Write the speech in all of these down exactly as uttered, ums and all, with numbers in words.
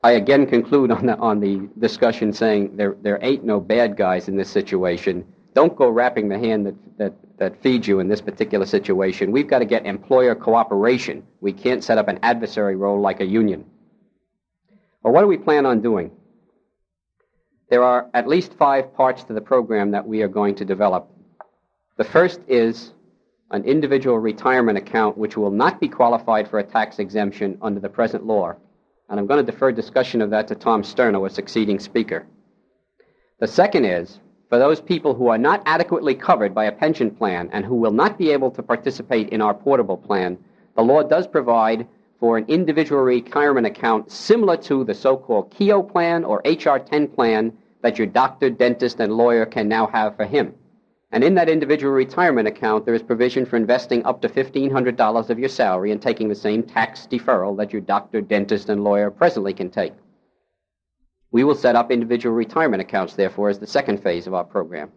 I again conclude on the, on the discussion saying there, there ain't no bad guys in this situation. Don't go wrapping the hand that, that, that feeds you in this particular situation. We've got to get employer cooperation. We can't set up an adversary role like a union. Well, what do we plan on doing? There are at least five parts to the program that we are going to develop. The first is an individual retirement account which will not be qualified for a tax exemption under the present law. And I'm going to defer discussion of that to Tom Sterno, a succeeding speaker. The second is, for those people who are not adequately covered by a pension plan and who will not be able to participate in our portable plan, the law does provide for an individual retirement account similar to the so-called Keogh plan or H R ten plan that your doctor, dentist, and lawyer can now have for him. And in that individual retirement account, there is provision for investing up to fifteen hundred dollars of your salary and taking the same tax deferral that your doctor, dentist, and lawyer presently can take. We will set up individual retirement accounts, therefore, as the second phase of our program.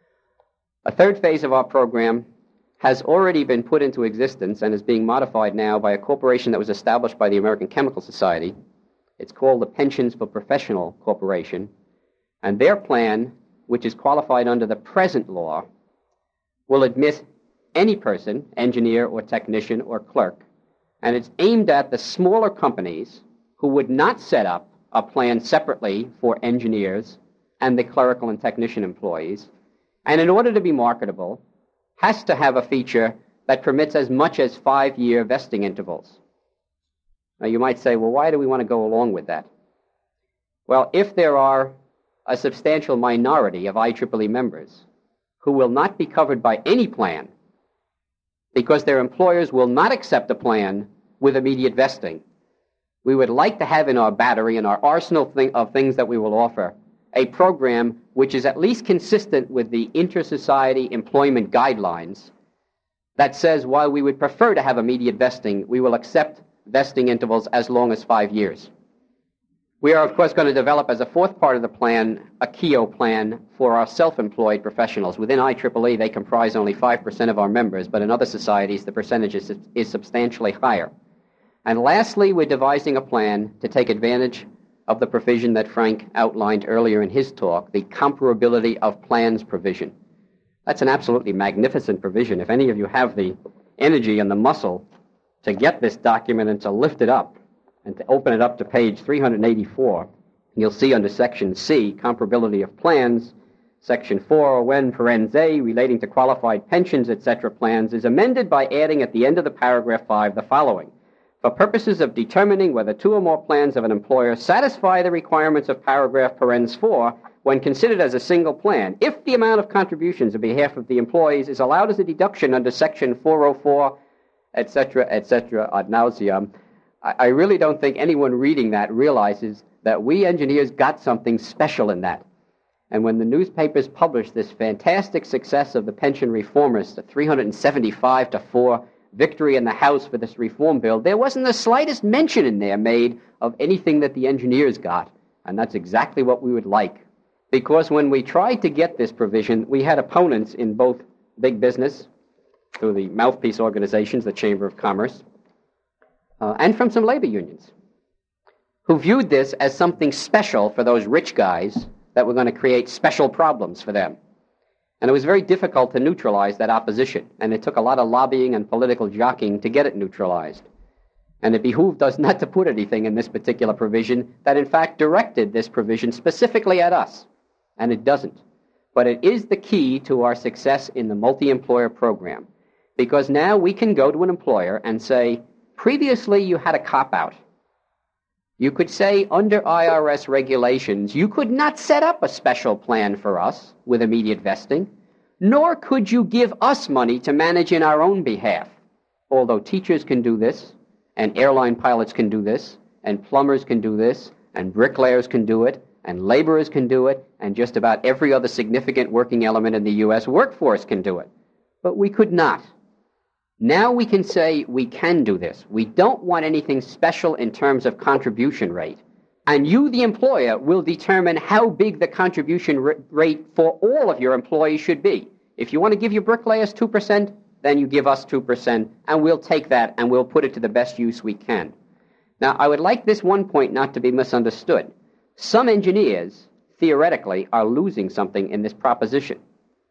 A third phase of our program has already been put into existence and is being modified now by a corporation that was established by the American Chemical Society. It's called the Pensions for Professional Corporation. And their plan, which is qualified under the present law, will admit any person, engineer or technician or clerk, and it's aimed at the smaller companies who would not set up a plan separately for engineers and the clerical and technician employees, and in order to be marketable, has to have a feature that permits as much as five-year vesting intervals. Now you might say, well, why do we want to go along with that? Well, if there are a substantial minority of I triple E members who will not be covered by any plan because their employers will not accept a plan with immediate vesting, we would like to have in our battery, in our arsenal thing of things that we will offer, a program which is at least consistent with the inter-society employment guidelines that says while we would prefer to have immediate vesting, we will accept vesting intervals as long as five years. We are, of course, going to develop as a fourth part of the plan a Keogh plan for our self-employed professionals. Within I triple E, they comprise only five percent of our members, but in other societies, the percentage is, is substantially higher. And lastly, we're devising a plan to take advantage of the provision that Frank outlined earlier in his talk, the comparability of plans provision. That's an absolutely magnificent provision. If any of you have the energy and the muscle to get this document and to lift it up, and to open it up to page three hundred eighty-four, you'll see under section C, comparability of plans, section four, when parens A, relating to qualified pensions, et cetera plans, is amended by adding at the end of the paragraph five the following. For purposes of determining whether two or more plans of an employer satisfy the requirements of paragraph parens four, when considered as a single plan, if the amount of contributions on behalf of the employees is allowed as a deduction under section four oh four, et cetera, et cetera, ad nauseam, I really don't think anyone reading that realizes that we engineers got something special in that. And when the newspapers published this fantastic success of the pension reformers, the three hundred seventy-five to four victory in the House for this reform bill, there wasn't the slightest mention in there made of anything that the engineers got. And that's exactly what we would like. Because when we tried to get this provision, we had opponents in both big business, through the mouthpiece organizations, the Chamber of Commerce, Uh, and from some labor unions, who viewed this as something special for those rich guys that were going to create special problems for them. And it was very difficult to neutralize that opposition, and it took a lot of lobbying and political jockeying to get it neutralized. And it behooved us not to put anything in this particular provision that in fact directed this provision specifically at us, and it doesn't. But it is the key to our success in the multi-employer program, because now we can go to an employer and say, previously, you had a cop-out. You could say, under I R S regulations, you could not set up a special plan for us with immediate vesting, nor could you give us money to manage in our own behalf. Although teachers can do this, and airline pilots can do this, and plumbers can do this, and bricklayers can do it, and laborers can do it, and just about every other significant working element in the U S workforce can do it. But we could not. Now we can say we can do this. We don't want anything special in terms of contribution rate. And you, the employer, will determine how big the contribution rate for all of your employees should be. If you want to give your bricklayers two percent, then you give us two percent, and we'll take that and we'll put it to the best use we can. Now, I would like this one point not to be misunderstood. Some engineers, theoretically, are losing something in this proposition.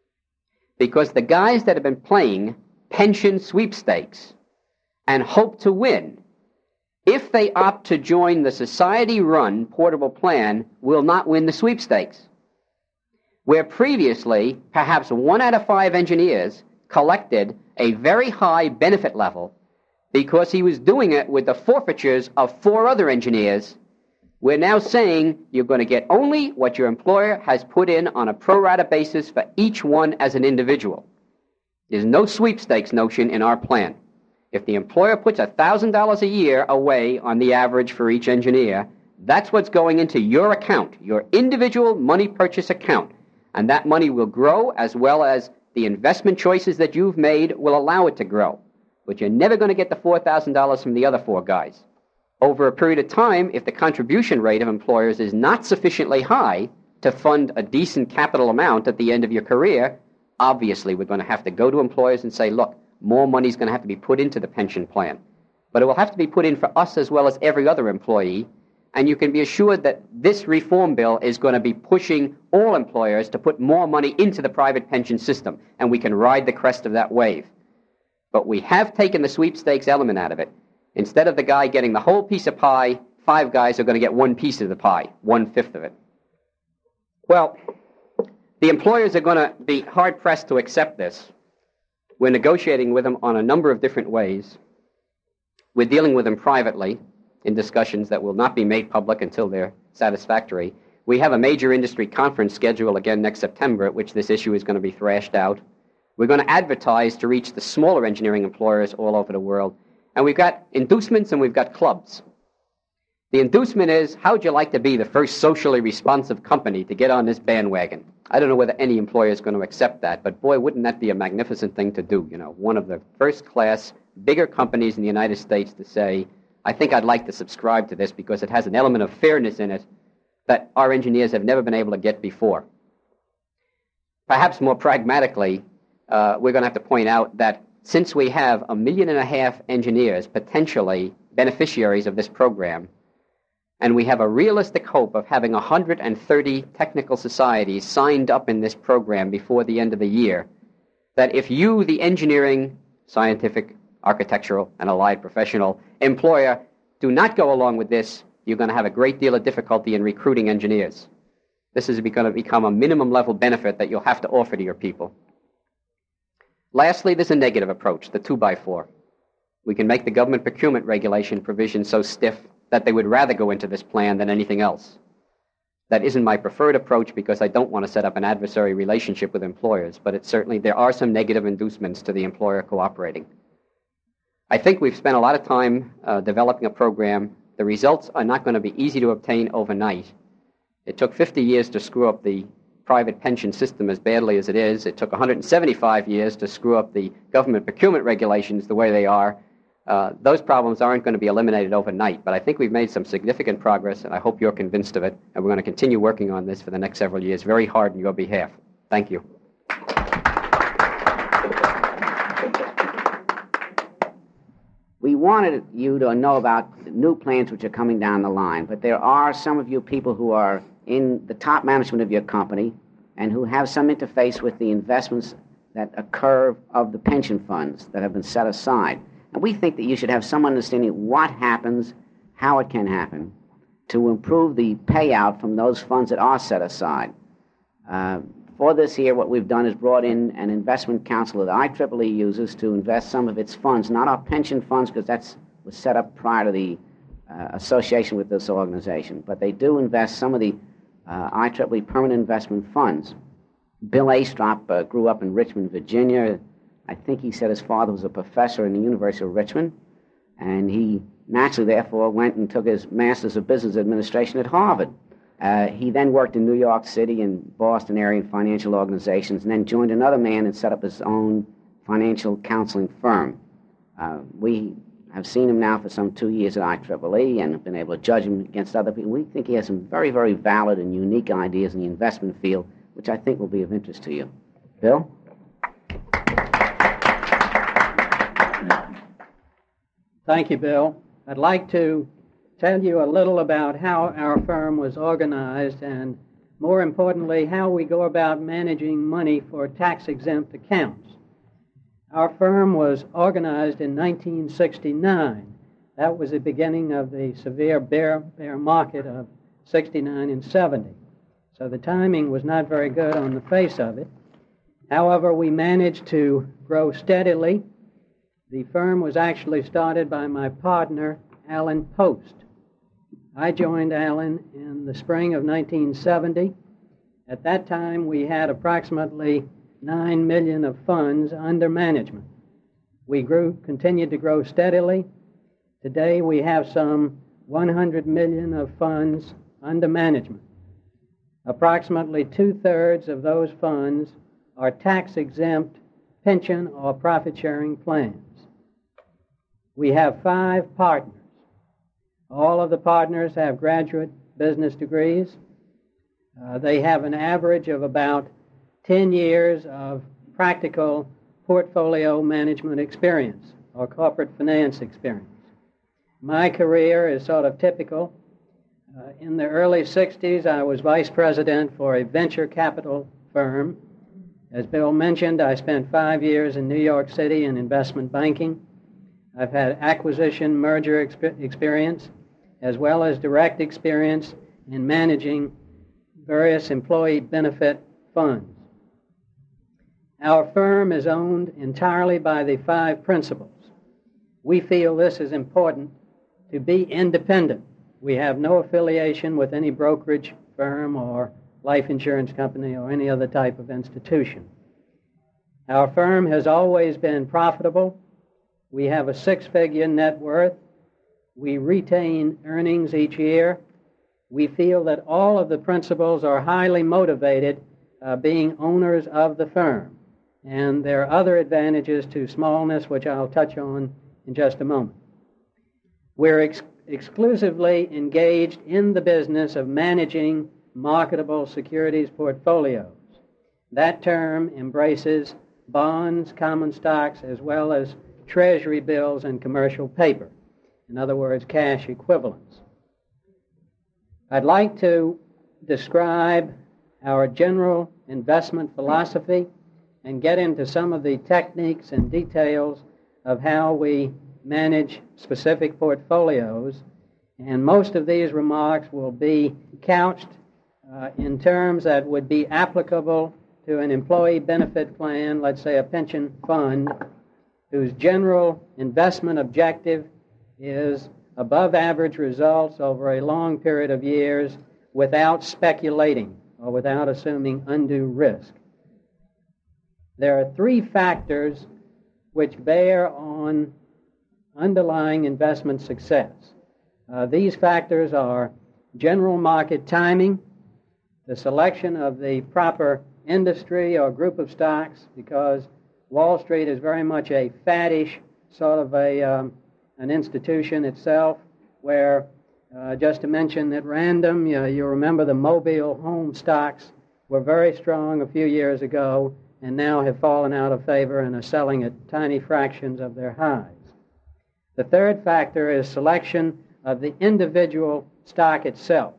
Because the guys that have been playing pension sweepstakes and hope to win, if they opt to join the society-run portable plan, will not win the sweepstakes. Where previously, perhaps one out of five engineers collected a very high benefit level because he was doing it with the forfeitures of four other engineers, we're now saying you're going to get only what your employer has put in on a pro rata basis for each one as an individual. There's no sweepstakes notion in our plan. If the employer puts one thousand dollars a year away on the average for each engineer, that's what's going into your account, your individual money purchase account. And that money will grow, as well as the investment choices that you've made will allow it to grow. But you're never going to get the four thousand dollars from the other four guys. Over a period of time, if the contribution rate of employers is not sufficiently high to fund a decent capital amount at the end of your career, obviously we're going to have to go to employers and say, look, more money is going to have to be put into the pension plan. But it will have to be put in for us as well as every other employee. And you can be assured that this reform bill is going to be pushing all employers to put more money into the private pension system. And we can ride the crest of that wave. But we have taken the sweepstakes element out of it. Instead of the guy getting the whole piece of pie, five guys are going to get one piece of the pie, one-fifth of it. Well, the employers are going to be hard-pressed to accept this. We're negotiating with them on a number of different ways. We're dealing with them privately in discussions that will not be made public until they're satisfactory. We have a major industry conference scheduled again next September at which this issue is going to be thrashed out. We're going to advertise to reach the smaller engineering employers all over the world. And we've got inducements and we've got clubs. The inducement is, how'd you like to be the first socially responsive company to get on this bandwagon? I don't know whether any employer is going to accept that, but boy, wouldn't that be a magnificent thing to do, you know, one of the first-class, bigger companies in the United States to say, I think I'd like to subscribe to this because it has an element of fairness in it that our engineers have never been able to get before. Perhaps more pragmatically, uh, we're going to have to point out that since we have a million and a half engineers potentially beneficiaries of this program, and we have a realistic hope of having one hundred thirty technical societies signed up in this program before the end of the year, that if you, the engineering, scientific, architectural, and allied professional employer, do not go along with this, you're going to have a great deal of difficulty in recruiting engineers. This is going to become a minimum level benefit that you'll have to offer to your people. Lastly, there's a negative approach, the two by four. We can make the government procurement regulation provision so stiff that they would rather go into this plan than anything else. That isn't my preferred approach because I don't want to set up an adversary relationship with employers, but it certainly, there are some negative inducements to the employer cooperating. I think we've spent a lot of time uh, developing a program. The results are not going to be easy to obtain overnight. It took fifty years to screw up the private pension system as badly as it is. It took one hundred seventy-five years to screw up the government procurement regulations the way they are. Uh, those problems aren't going to be eliminated overnight, but I think we've made some significant progress, and I hope you're convinced of it, and we're going to continue working on this for the next several years very hard on your behalf. Thank you. We wanted you to know about new plans which are coming down the line, but there are some of you people who are in the top management of your company and who have some interface with the investments that occur of the pension funds that have been set aside. And we think that you should have some understanding what happens, how it can happen, to improve the payout from those funds that are set aside. Uh, for this year, what we've done is brought in an investment council that I triple E uses to invest some of its funds, not our pension funds, because that was set up prior to the uh, association with this organization, but they do invest some of the uh, I triple E permanent investment funds. Bill Astrop uh, grew up in Richmond, Virginia. I think he said his father was a professor in the University of Richmond, and he naturally, therefore, went and took his Master's of Business Administration at Harvard. Uh, he then worked in New York City and Boston area in financial organizations, and then joined another man and set up his own financial counseling firm. Uh, we have seen him now for some two years at I triple E and have been able to judge him against other people. We think he has some very, very valid and unique ideas in the investment field, which I think will be of interest to you. Bill? Thank you, Bill. I'd like to tell you a little about how our firm was organized and, more importantly, how we go about managing money for tax-exempt accounts. Our firm was organized in nineteen sixty-nine. That was the beginning of the severe bear, bear market of sixty-nine and seventy. So the timing was not very good on the face of it. However, we managed to grow steadily. The firm was actually started by my partner, Alan Post. I joined Alan in the spring of nineteen seventy. At that time, we had approximately nine million dollars of funds under management. We grew, continued to grow steadily. Today, we have some one hundred million dollars of funds under management. Approximately two-thirds of those funds are tax-exempt pension or profit-sharing plans. We have five partners. All of the partners have graduate business degrees. Uh, they have an average of about ten years of practical portfolio management experience or corporate finance experience. My career is sort of typical. Uh, in the early sixties, I was vice president for a venture capital firm. As Bill mentioned, I spent five years in New York City in investment banking. I've had acquisition merger exp- experience as well as direct experience in managing various employee benefit funds. Our firm is owned entirely by the five principals. We feel this is important to be independent. We have no affiliation with any brokerage firm or life insurance company or any other type of institution. Our firm has always been profitable. We have a six-figure net worth. We retain earnings each year. We feel that all of the principals are highly motivated uh, being owners of the firm. And there are other advantages to smallness, which I'll touch on in just a moment. We're ex- exclusively engaged in the business of managing marketable securities portfolios. That term embraces bonds, common stocks, as well as treasury bills and commercial paper. In other words, cash equivalents. I'd like to describe our general investment philosophy and get into some of the techniques and details of how we manage specific portfolios. And most of these remarks will be couched uh, in terms that would be applicable to an employee benefit plan, let's say a pension fund, whose general investment objective is above average results over a long period of years without speculating or without assuming undue risk. There are three factors which bear on underlying investment success. Uh, these factors are general market timing, the selection of the proper industry or group of stocks, because Wall Street is very much a faddish sort of a um, an institution itself, where, uh, just to mention at random, you, you remember the mobile home stocks were very strong a few years ago and now have fallen out of favor and are selling at tiny fractions of their highs. The third factor is selection of the individual stock itself.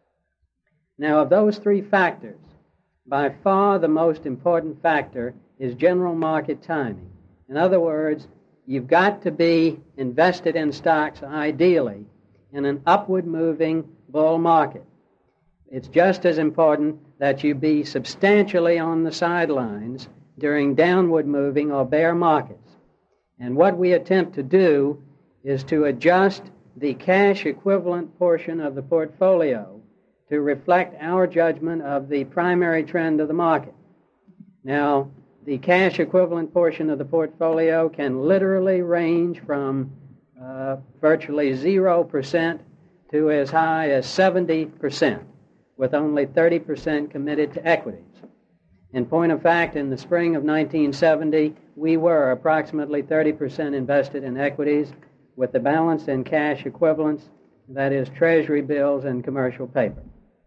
Now, of those three factors, by far the most important factor is general market timing. In other words, you've got to be invested in stocks, ideally, in an upward-moving bull market. It's just as important that you be substantially on the sidelines during downward-moving or bear markets. And what we attempt to do is to adjust the cash equivalent portion of the portfolio to reflect our judgment of the primary trend of the market. Now, the cash equivalent portion of the portfolio can literally range from uh, virtually zero percent to as high as seventy percent, with only thirty percent committed to equities. In point of fact, in the spring of nineteen seventy, we were approximately thirty percent invested in equities, with the balance in cash equivalents, that is, treasury bills and commercial paper.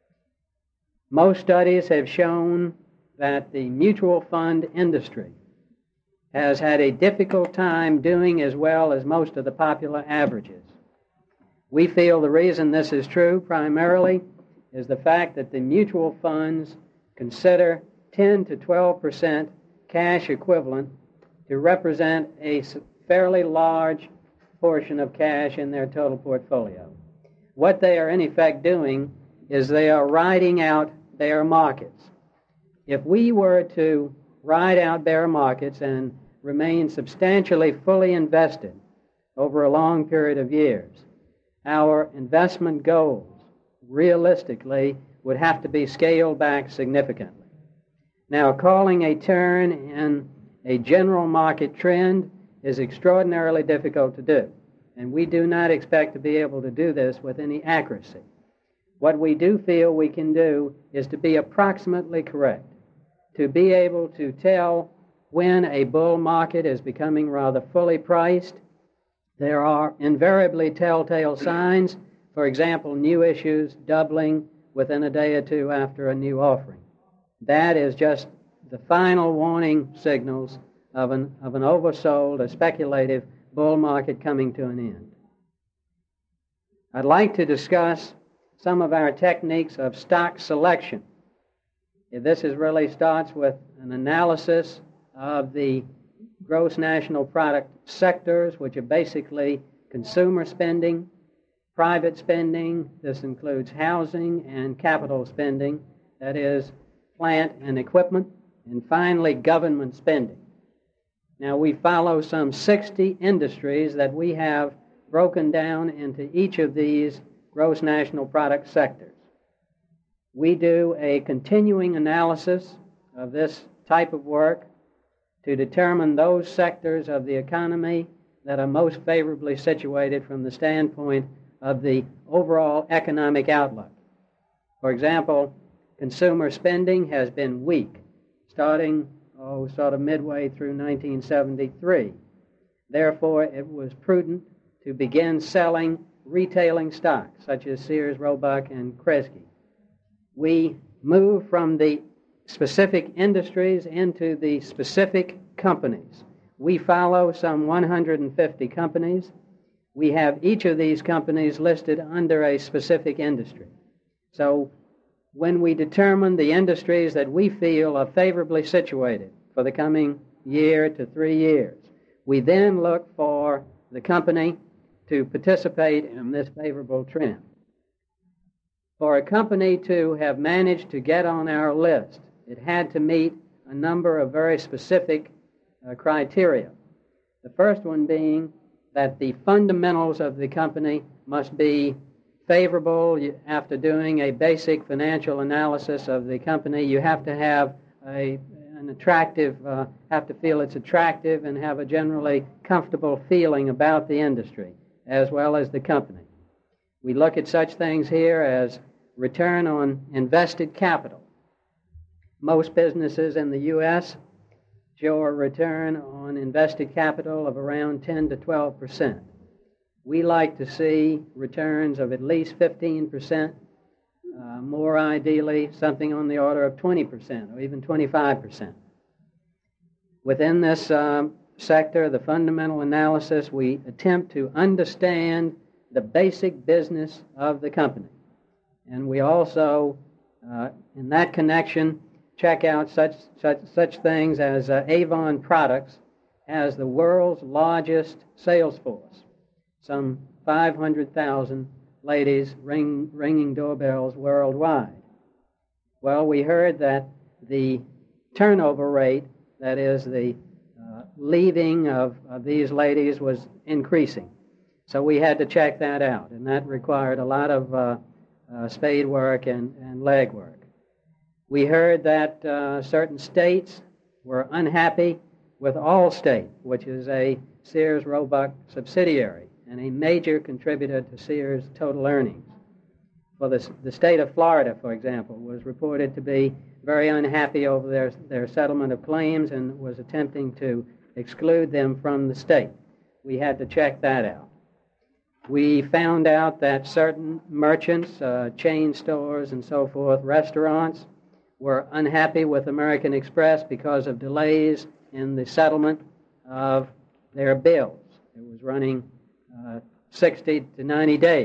Most studies have shown that the mutual fund industry has had a difficult time doing as well as most of the popular averages. We feel the reason this is true primarily is the fact that the mutual funds consider ten to twelve percent cash equivalent to represent a fairly large portion of cash in their total portfolio. What they are in effect doing is they are riding out bear markets. If we were to ride out bear markets and remain substantially fully invested over a long period of years, our investment goals realistically would have to be scaled back significantly. Now, calling a turn in a general market trend is extraordinarily difficult to do, and we do not expect to be able to do this with any accuracy. What we do feel we can do is to be approximately correct, to be able to tell when a bull market is becoming rather fully priced. There are invariably telltale signs, for example, new issues doubling within a day or two after a new offering. That is just the final warning signals of an, of an oversold, a speculative bull market coming to an end. I'd like to discuss some of our techniques of stock selection. This is really starts with an analysis of the gross national product sectors, which are basically consumer spending, private spending. This includes housing and capital spending, that is, plant and equipment, and finally, government spending. Now, we follow some sixty industries that we have broken down into each of these gross national product sectors. We do a continuing analysis of this type of work to determine those sectors of the economy that are most favorably situated from the standpoint of the overall economic outlook. For example, consumer spending has been weak, starting oh, sort of midway through nineteen seventy-three. Therefore, it was prudent to begin selling retailing stocks, such as Sears, Roebuck, and Kresge. We move from the specific industries into the specific companies. We follow some one hundred fifty companies. We have each of these companies listed under a specific industry. So when we determine the industries that we feel are favorably situated for the coming year to three years, we then look for the company to participate in this favorable trend. For a company to have managed to get on our list, it had to meet a number of very specific uh, criteria. The first one being that the fundamentals of the company must be favorable. After doing a basic financial analysis of the company, you have to have a, an attractive, uh, have to feel it's attractive and have a generally comfortable feeling about the industry as well as the company. We look at such things here as return on invested capital. Most businesses in the U S show a return on invested capital of around ten to twelve percent. We like to see returns of at least fifteen percent, uh, more ideally something on the order of twenty percent or even twenty-five percent. Within this um, sector, the fundamental analysis, we attempt to understand the basic business of the company. And we also, uh, in that connection, check out such such such things as uh, Avon Products has the world's largest sales force, some five hundred thousand ladies ring, ringing doorbells worldwide. Well, we heard that the turnover rate, that is the uh, leaving of, of these ladies, was increasing. So we had to check that out, and that required a lot of uh, uh, spade work and, and leg work. We heard that uh, certain states were unhappy with Allstate, which is a Sears Roebuck subsidiary and a major contributor to Sears' total earnings. For the, the state of Florida, for example, was reported to be very unhappy over their, their settlement of claims and was attempting to exclude them from the state. We had to check that out. We found out that certain merchants, uh, chain stores and so forth, restaurants, were unhappy with American Express because of delays in the settlement of their bills. It was running uh, sixty to ninety days.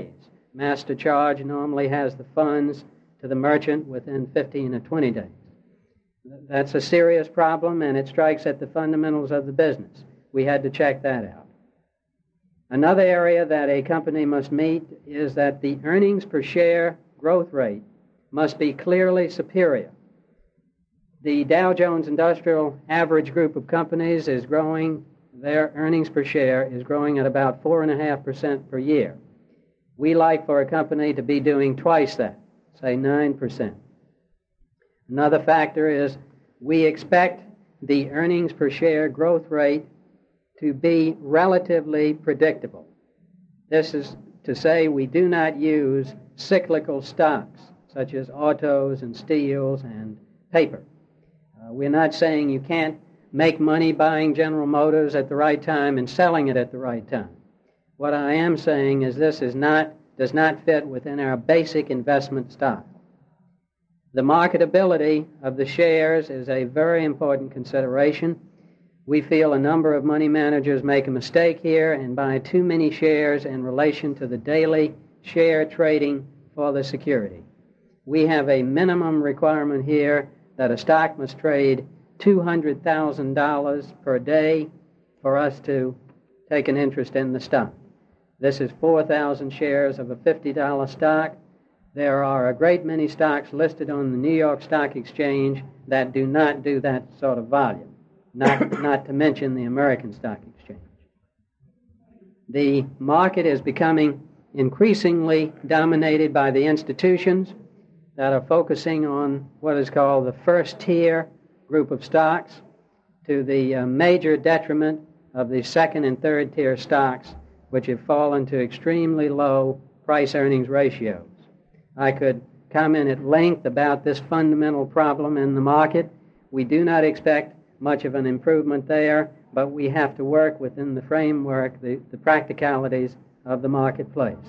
master charge normally has the funds to the merchant within fifteen or twenty days. That's a serious problem, and it strikes at the fundamentals of the business. We had to check that out. Another area that a company must meet is that the earnings per share growth rate must be clearly superior. The Dow Jones Industrial Average group of companies is growing, their earnings per share is growing at about four point five percent per year. We like for a company to be doing twice that, say nine percent. Another factor is we expect the earnings per share growth rate to be relatively predictable. This is to say we do not use cyclical stocks, such as autos and steels and paper. Uh, we're not saying you can't make money buying General Motors at the right time and selling it at the right time. What I am saying is this is not, does not fit within our basic investment style. The marketability of the shares is a very important consideration. We feel a number of money managers make a mistake here and buy too many shares in relation to the daily share trading for the security. We have a minimum requirement here that a stock must trade two hundred thousand dollars per day for us to take an interest in the stock. This is four thousand shares of a fifty dollar stock. There are a great many stocks listed on the New York Stock Exchange that do not do that sort of volume, not, not to mention the American Stock Exchange. The market is becoming increasingly dominated by the institutions that are focusing on what is called the first tier group of stocks, to the uh, major detriment of the second and third tier stocks, which have fallen to extremely low price-earnings ratios. I could comment at length about this fundamental problem in the market. We do not expect much of an improvement there, but we have to work within the framework, the, the practicalities of the marketplace.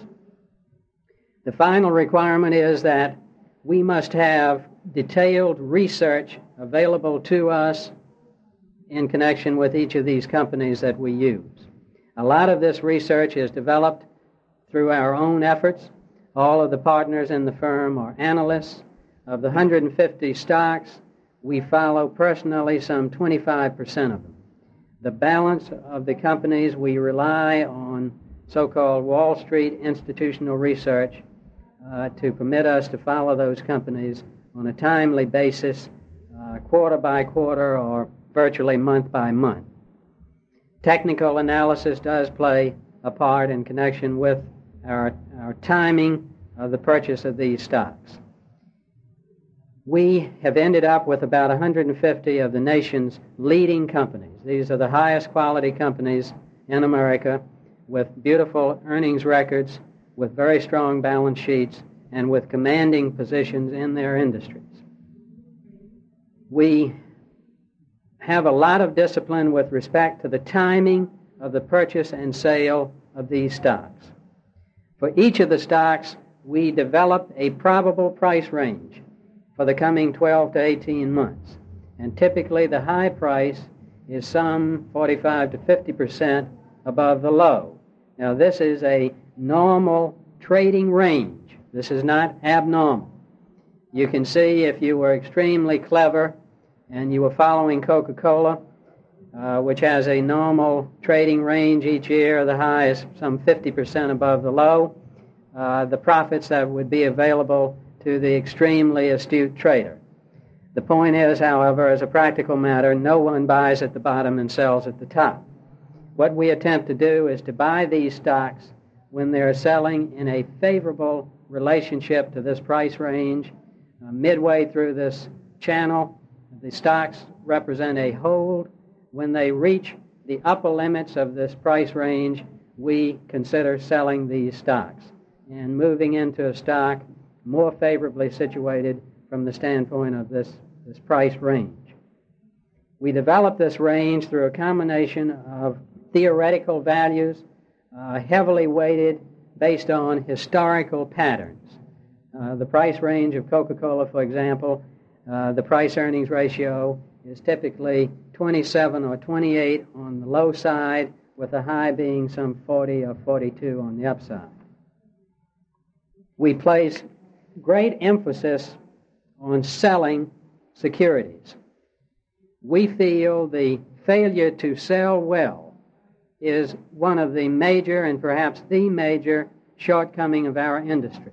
The final requirement is that we must have detailed research available to us in connection with each of these companies that we use. A lot of this research is developed through our own efforts. All of the partners in the firm are analysts. Of the one hundred fifty stocks, we follow personally some twenty-five percent of them. The balance of the companies, we rely on so-called Wall Street institutional research uh, to permit us to follow those companies on a timely basis, uh, quarter by quarter or virtually month by month. Technical analysis does play a part in connection with our, our timing of the purchase of these stocks. We have ended up with about one hundred fifty of the nation's leading companies. These are the highest quality companies in America with beautiful earnings records, with very strong balance sheets, and with commanding positions in their industries. We have a lot of discipline with respect to the timing of the purchase and sale of these stocks. For each of the stocks, we develop a probable price range for the coming twelve to eighteen months. And typically the high price is some forty-five to fifty percent above the low. Now this is a normal trading range. This is not abnormal. You can see if you were extremely clever and you were following Coca-Cola, uh, which has a normal trading range each year, the high is some fifty percent above the low, uh, the profits that would be available to the extremely astute trader. The point is, however, as a practical matter, no one buys at the bottom and sells at the top. What we attempt to do is to buy these stocks when they're selling in a favorable relationship to this price range. Uh, midway through this channel, the stocks represent a hold. When they reach the upper limits of this price range, we consider selling these stocks and moving into a stock more favorably situated from the standpoint of this, this price range. We develop this range through a combination of theoretical values, uh, heavily weighted based on historical patterns. Uh, the price range of Coca-Cola, for example, uh, the price-earnings ratio is typically twenty-seven or twenty-eight on the low side, with the high being some forty or forty-two on the upside. we place great emphasis on selling securities. We feel the failure to sell well is one of the major and perhaps the major shortcoming of our industry.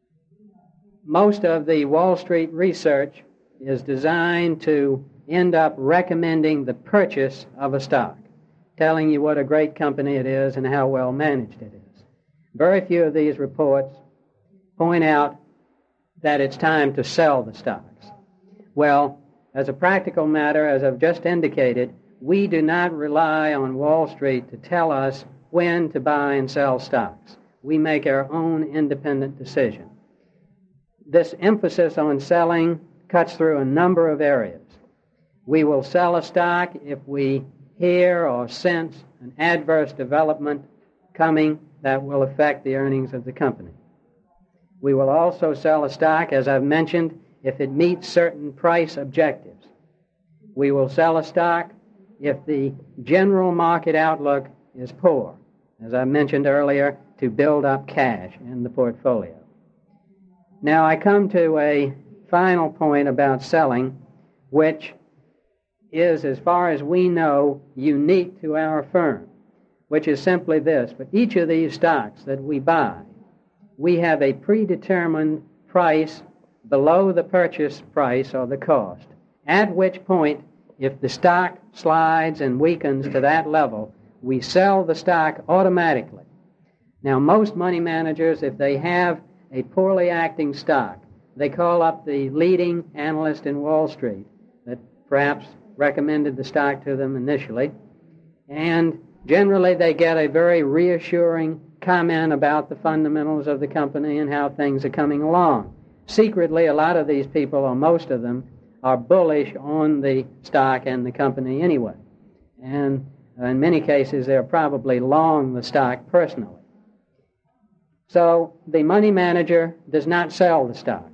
Most of the Wall Street research is designed to end up recommending the purchase of a stock, telling you what a great company it is and how well managed it is. Very few of these reports point out that it's time to sell the stocks. Well, as a practical matter, as I've just indicated, we do not rely on Wall Street to tell us when to buy and sell stocks. We make our own independent decision. This emphasis on selling cuts through a number of areas. We will sell a stock if we hear or sense an adverse development coming that will affect the earnings of the company. We will also sell a stock, as I've mentioned, if it meets certain price objectives. We will sell a stock if the general market outlook is poor, as I mentioned earlier, to build up cash in the portfolio. Now I come to a final point about selling, which is, as far as we know, unique to our firm, which is simply this. For each of these stocks that we buy, we have a predetermined price below the purchase price or the cost, at which point, if the stock slides and weakens to that level, we sell the stock automatically. Now, most money managers, if they have a poorly acting stock, they call up the leading analyst in Wall Street that perhaps recommended the stock to them initially, and generally they get a very reassuring comment about the fundamentals of the company and how things are coming along. Secretly, a lot of these people, or most of them, are bullish on the stock and the company anyway. And in many cases, they're probably long the stock personally. So the money manager does not sell the stock.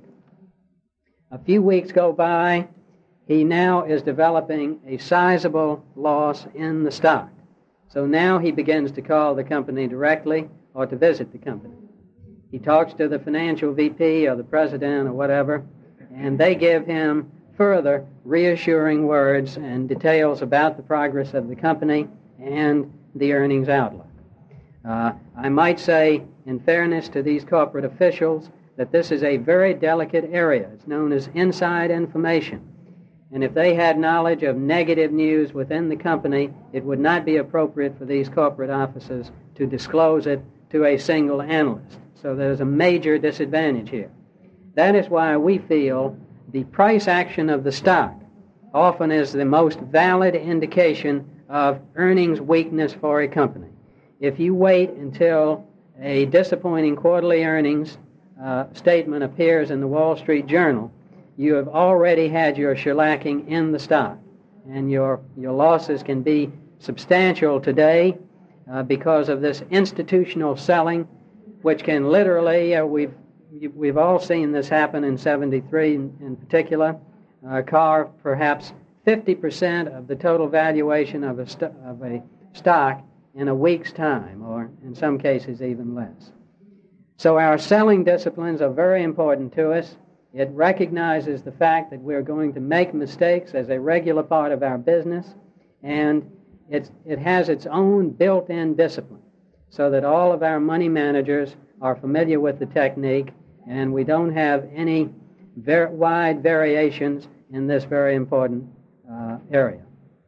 A few weeks go by, he now is developing a sizable loss in the stock. So now he begins to call the company directly or to visit the company. He talks to the financial V P or the president or whatever, and they give him further reassuring words and details about the progress of the company and the earnings outlook. Uh, I might say, in fairness to these corporate officials, that this is a very delicate area. It's known as inside information. And if they had knowledge of negative news within the company, it would not be appropriate for these corporate officers to disclose it to a single analyst. So there's a major disadvantage here. That is why we feel the price action of the stock often is the most valid indication of earnings weakness for a company. If you wait until a disappointing quarterly earnings uh, statement appears in the Wall Street Journal, you have already had your shellacking in the stock, and your, your losses can be substantial today uh, because of this institutional selling, which can literally, uh, we've, we've all seen this happen in seventy-three in, in particular, uh, car perhaps fifty percent of the total valuation of a, st- of a stock in a week's time, or in some cases even less. So our selling disciplines are very important to us. It recognizes the fact that we're going to make mistakes as a regular part of our business, and it's, it has its own built-in discipline so that all of our money managers are familiar with the technique, and we don't have any ver- wide variations in this very important uh, area.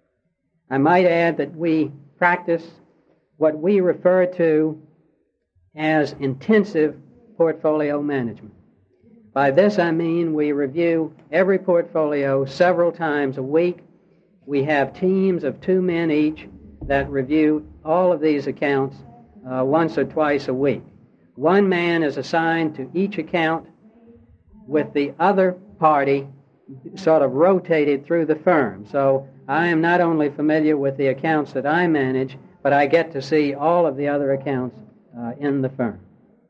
I might add that we practice what we refer to as intensive portfolio management. By this I mean we review every portfolio several times a week. We have teams of two men each that review all of these accounts uh, once or twice a week. One man is assigned to each account with the other party sort of rotated through the firm. So I am not only familiar with the accounts that I manage, but I get to see all of the other accounts uh, in the firm.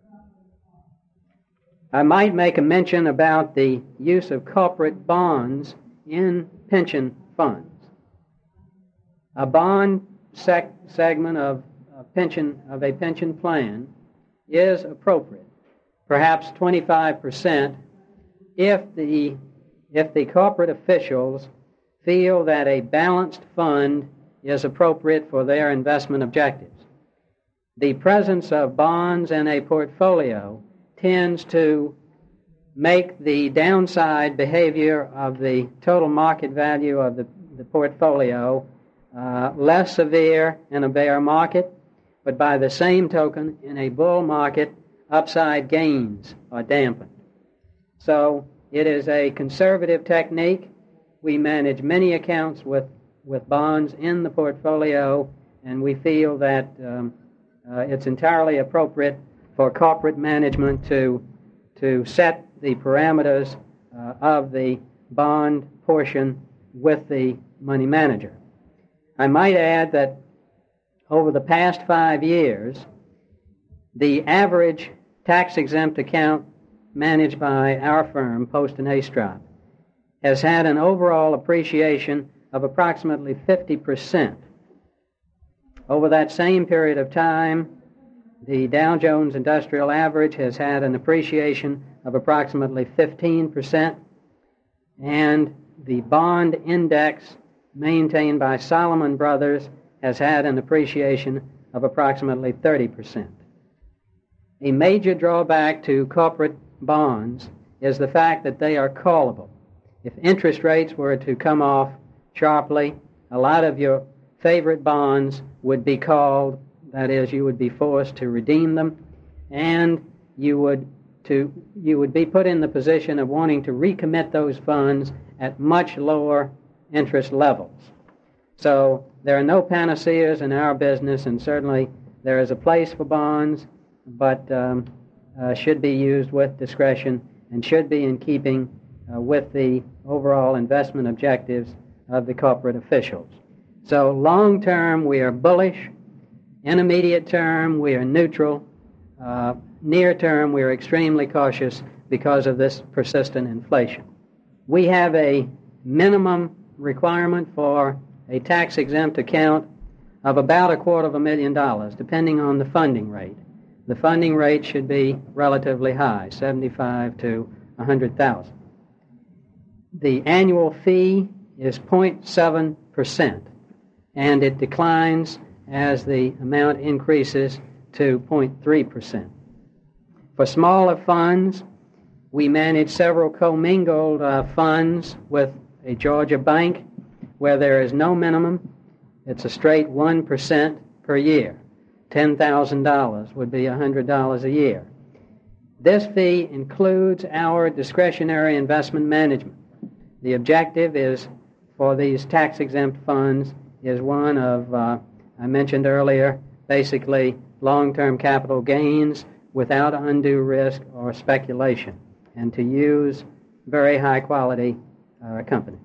I might make a mention about the use of corporate bonds in pension funds. A bond sec- segment of a pension of a pension plan is appropriate. perhaps twenty-five percent, if the, if the corporate officials feel that a balanced fund is appropriate for their investment objectives. The presence of bonds in a portfolio tends to make the downside behavior of the total market value of the, the portfolio uh, less severe in a bear market, but by the same token, in a bull market, upside gains are dampened. So it is a conservative technique. We manage many accounts with, with bonds in the portfolio, and we feel that um, uh, it's entirely appropriate for corporate management to, to set the parameters uh, of the bond portion with the money manager. I might add that over the past five years, the average tax-exempt account managed by our firm, Post and Astrop, has had an overall appreciation of approximately fifty percent. Over that same period of time, the Dow Jones Industrial Average has had an appreciation of approximately fifteen percent, and the bond index maintained by Salomon Brothers has had an appreciation of approximately thirty percent. A major drawback to corporate bonds is the fact that they are callable. If interest rates were to come off sharply, a lot of your favorite bonds would be called. That is, you would be forced to redeem them, and you would to you would be put in the position of wanting to recommit those funds at much lower interest levels. So there are no panaceas in our business, and certainly there is a place for bonds, but um, uh, should be used with discretion and should be in keeping uh, with the overall investment objectives of the corporate officials. So long term, we are bullish. Intermediate term, we are neutral. Uh, near term, we are extremely cautious because of this persistent inflation. We have a minimum requirement for a tax-exempt account of about a quarter of a million dollars, depending on the funding rate. The funding rate should be relatively high, seventy-five to one hundred thousand. The annual fee is zero point seven percent, and it declines as the amount increases to zero point three percent. For smaller funds, we manage several commingled uh, funds with a Georgia bank where there is no minimum. It's a straight one percent per year. ten thousand dollars would be one hundred dollars a year. This fee includes our discretionary investment management. The objective is for these tax-exempt funds is one of, uh, I mentioned earlier, basically long-term capital gains without undue risk or speculation, and to use very high-quality uh, companies.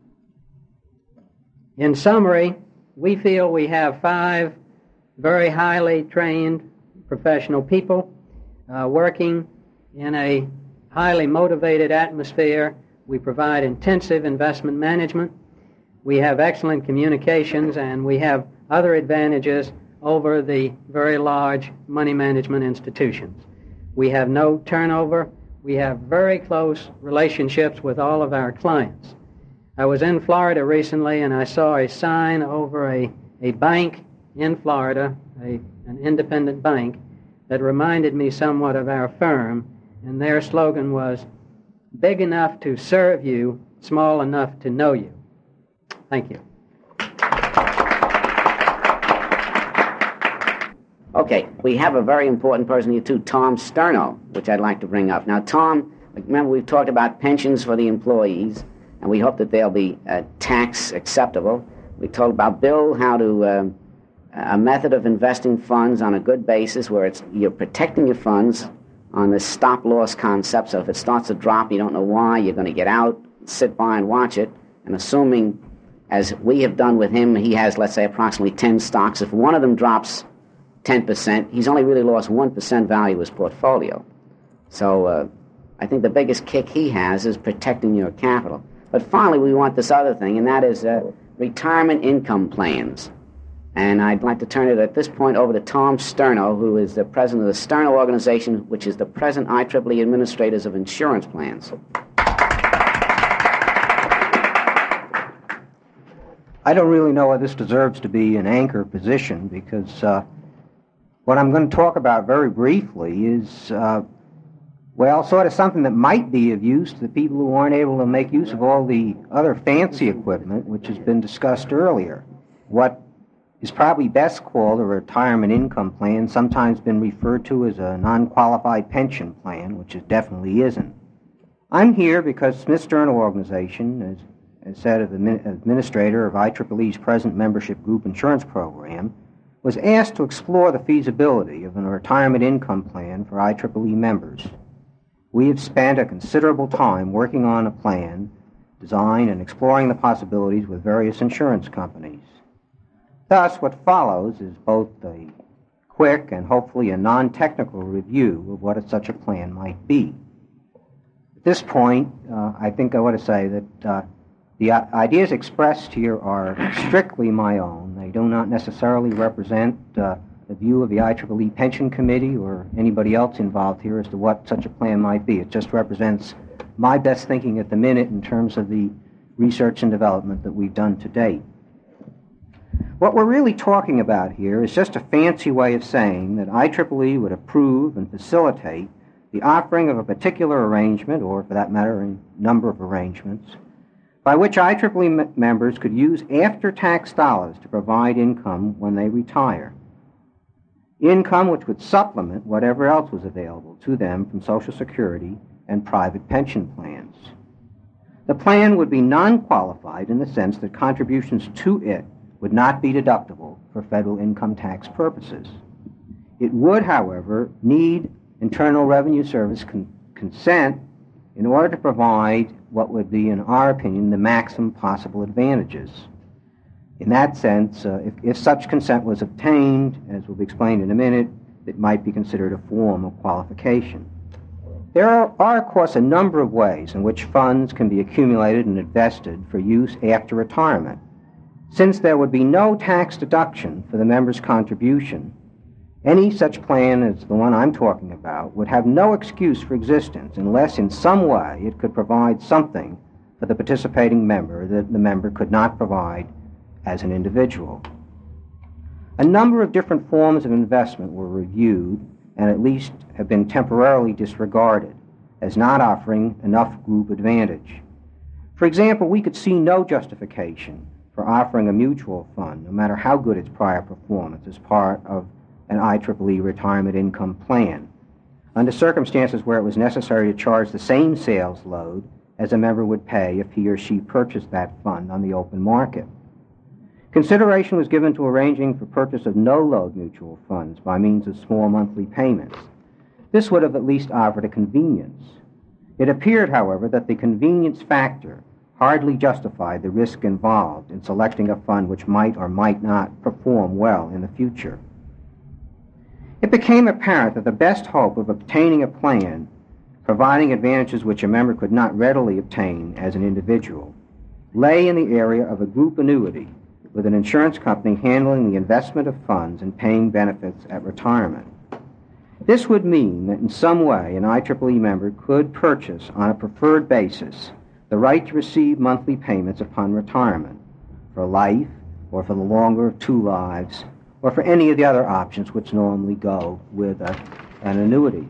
In summary, we feel we have five very highly trained professional people uh, working in a highly motivated atmosphere. We provide intensive investment management. We have excellent communications, and we have other advantages over the very large money management institutions. We have no turnover. We have very close relationships with all of our clients. I was in Florida recently, and I saw a sign over a, a bank in Florida, a, an independent bank, that reminded me somewhat of our firm, and their slogan was, "Big enough to serve you, small enough to know you." Thank you. Okay, we have a very important person here too, Tom Sterno, which I'd like to bring up. Now, Tom, remember we've talked about pensions for the employees, and we hope that they'll be uh, tax acceptable. We talked about, Bill, how to uh, a method of investing funds on a good basis where it's you're protecting your funds on the stop-loss concept. So if it starts to drop, you don't know why, you're going to get out, sit by and watch it, and assuming, as we have done with him, he has, let's say, approximately ten stocks. If one of them drops ten percent, he's only really lost one percent value of his portfolio. So uh, I think the biggest kick he has is protecting your capital. But finally, we want this other thing, and that is uh, retirement income plans. And I'd like to turn it at this point over to Tom Sterno, who is the president of the Sterno Organization, which is the present I triple E Administrators of Insurance Plans. I don't really know whether this deserves to be an anchor position, because uh, what I'm going to talk about very briefly is, uh, well, sort of something that might be of use to the people who aren't able to make use of all the other fancy equipment which has been discussed earlier. What is probably best called a retirement income plan, sometimes been referred to as a non-qualified pension plan, which it definitely isn't. I'm here because Smith Sterno Organization, as, as said of the administrator of I triple E's present membership group insurance program, was asked to explore the feasibility of a retirement income plan for I triple E members. We have spent a considerable time working on a plan, design, and exploring the possibilities with various insurance companies. Thus, what follows is both a quick and hopefully a non-technical review of what such a plan might be. At this point, uh, I think I want to say that uh, the ideas expressed here are strictly my own. They do not necessarily represent uh, the view of the I triple E Pension Committee or anybody else involved here as to what such a plan might be. It just represents my best thinking at the minute in terms of the research and development that we've done to date. What we're really talking about here is just a fancy way of saying that I triple E would approve and facilitate the offering of a particular arrangement, or for that matter, a number of arrangements, by which I triple E m- members could use after-tax dollars to provide income when they retire. Income which would supplement whatever else was available to them from Social Security and private pension plans. The plan would be non-qualified in the sense that contributions to it would not be deductible for federal income tax purposes. It would, however, need Internal Revenue Service con- consent in order to provide what would be, in our opinion, the maximum possible advantages. In that sense, uh, if, if such consent was obtained, as will be explained in a minute, it might be considered a form of qualification. There are, are, of course, a number of ways in which funds can be accumulated and invested for use after retirement. Since there would be no tax deduction for the member's contribution, any such plan as the one I'm talking about would have no excuse for existence unless in some way it could provide something for the participating member that the member could not provide as an individual. A number of different forms of investment were reviewed and at least have been temporarily disregarded as not offering enough group advantage. For example, we could see no justification for offering a mutual fund, no matter how good its prior performance, as part of an I triple E retirement income plan, under circumstances where it was necessary to charge the same sales load as a member would pay if he or she purchased that fund on the open market. Consideration was given to arranging for purchase of no-load mutual funds by means of small monthly payments. This would have at least offered a convenience. It appeared, however, that the convenience factor hardly justified the risk involved in selecting a fund which might or might not perform well in the future. It became apparent that the best hope of obtaining a plan providing advantages which a member could not readily obtain as an individual lay in the area of a group annuity, with an insurance company handling the investment of funds and paying benefits at retirement. This would mean that in some way an I triple E member could purchase on a preferred basis the right to receive monthly payments upon retirement, for life, or for the longer of two lives, or for any of the other options which normally go with a, an annuity.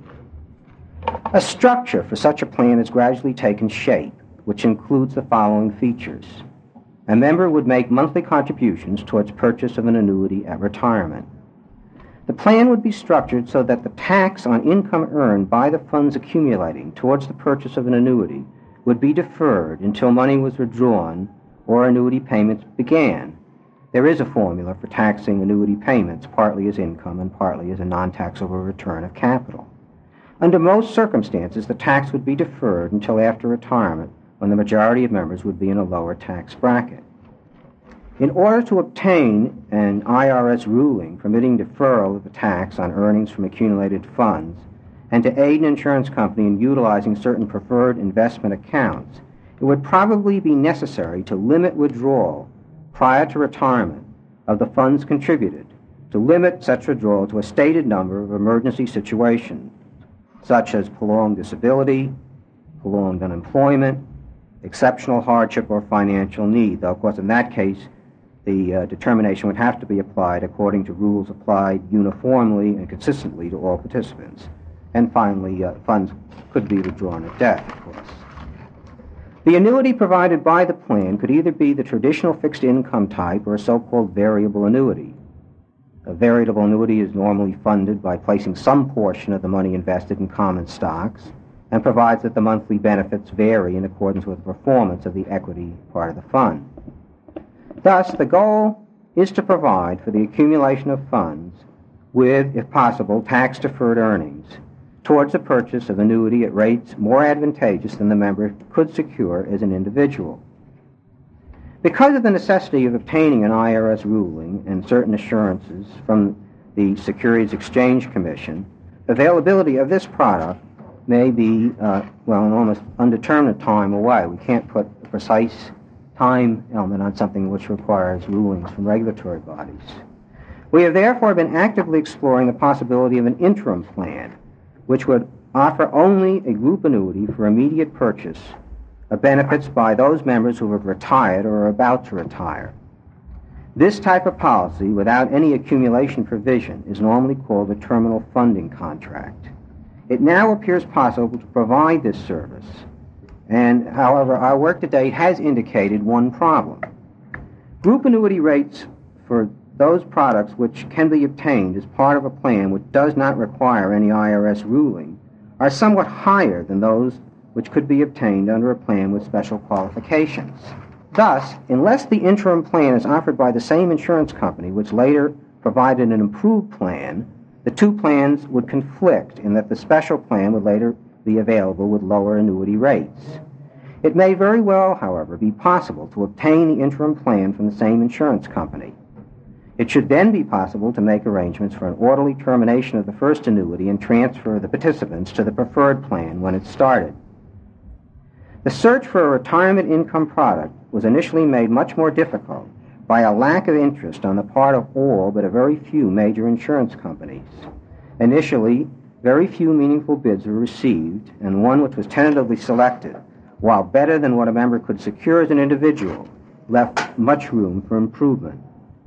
A structure for such a plan has gradually taken shape, which includes the following features. A member would make monthly contributions towards purchase of an annuity at retirement. The plan would be structured so that the tax on income earned by the funds accumulating towards the purchase of an annuity would be deferred until money was withdrawn or annuity payments began. There is a formula for taxing annuity payments, partly as income and partly as a non-taxable return of capital. Under most circumstances, the tax would be deferred until after retirement, when the majority of members would be in a lower tax bracket. In order to obtain an I R S ruling permitting deferral of the tax on earnings from accumulated funds, and to aid an insurance company in utilizing certain preferred investment accounts, it would probably be necessary to limit withdrawal prior to retirement of the funds contributed to limit such withdrawal to a stated number of emergency situations, such as prolonged disability, prolonged unemployment, exceptional hardship, or financial need, though, of course, in that case, the uh, determination would have to be applied according to rules applied uniformly and consistently to all participants. And finally, uh, funds could be withdrawn at death, of course. The annuity provided by the plan could either be the traditional fixed income type or a so-called variable annuity. A variable annuity is normally funded by placing some portion of the money invested in common stocks and provides that the monthly benefits vary in accordance with the performance of the equity part of the fund. Thus, the goal is to provide for the accumulation of funds with, if possible, tax-deferred earnings towards the purchase of annuity at rates more advantageous than the member could secure as an individual. Because of the necessity of obtaining an I R S ruling and certain assurances from the Securities Exchange Commission, availability of this product may be, uh, well, an almost undetermined time away. We can't put a precise time element on something which requires rulings from regulatory bodies. We have therefore been actively exploring the possibility of an interim plan, which would offer only a group annuity for immediate purchase of benefits by those members who have retired or are about to retire. This type of policy, without any accumulation provision, is normally called a terminal funding contract. It now appears possible to provide this service, and, however, our work to date has indicated one problem. Group annuity rates for those products which can be obtained as part of a plan which does not require any I R S ruling are somewhat higher than those which could be obtained under a plan with special qualifications. Thus, unless the interim plan is offered by the same insurance company which later provided an improved plan, the two plans would conflict in that the special plan would later be available with lower annuity rates. It may very well, however, be possible to obtain the interim plan from the same insurance company. It should then be possible to make arrangements for an orderly termination of the first annuity and transfer the participants to the preferred plan when it started. The search for a retirement income product was initially made much more difficult by a lack of interest on the part of all but a very few major insurance companies. Initially, very few meaningful bids were received, and one which was tentatively selected, while better than what a member could secure as an individual, left much room for improvement.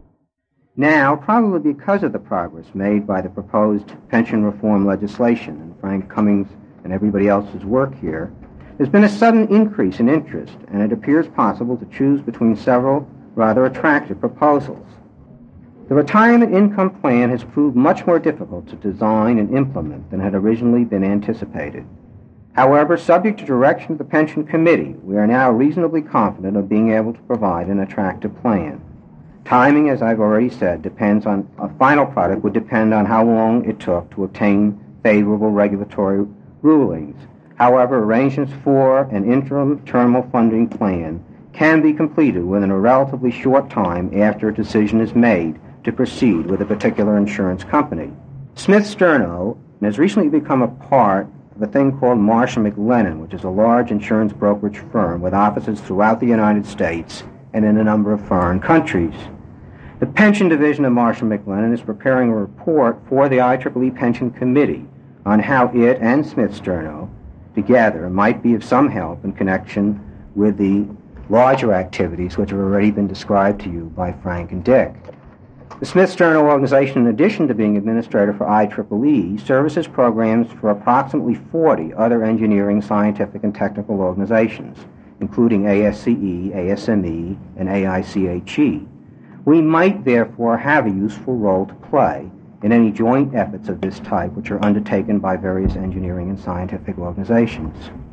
Now, probably because of the progress made by the proposed pension reform legislation and Frank Cummings and everybody else's work here, there's been a sudden increase in interest, and it appears possible to choose between several rather attractive proposals. The retirement income plan has proved much more difficult to design and implement than had originally been anticipated. However, subject to direction of the Pension Committee, we are now reasonably confident of being able to provide an attractive plan. Timing, as I've already said, depends on a final product would depend on how long it took to obtain favorable regulatory rulings. However, arrangements for an interim terminal funding plan can be completed within a relatively short time after a decision is made to proceed with a particular insurance company. Smith Sterno has recently become a part of a thing called Marsh and McLennan, which is a large insurance brokerage firm with offices throughout the United States and in a number of foreign countries. The pension division of Marsh and McLennan is preparing a report for the I triple E Pension Committee on how it and Smith Sterno together might be of some help in connection with the larger activities which have already been described to you by Frank and Dick. The Smith Sterno organization, in addition to being administrator for I triple E, services programs for approximately forty other engineering, scientific, and technical organizations, including A S C E, A S M E, and A I C H E. We might therefore have a useful role to play in any joint efforts of this type which are undertaken by various engineering and scientific organizations.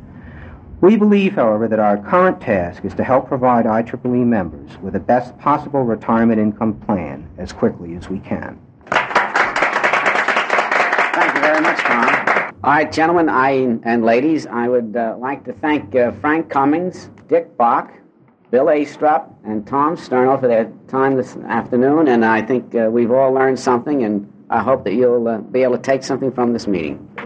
We believe, however, that our current task is to help provide I triple E members with the best possible retirement income plan as quickly as we can. Thank you very much, Tom. All right, gentlemen I, and ladies, I would uh, like to thank uh, Frank Cummings, Dick Bach, Bill Astrup, and Tom Sterno for their time this afternoon, and I think uh, we've all learned something, and I hope that you'll uh, be able to take something from this meeting.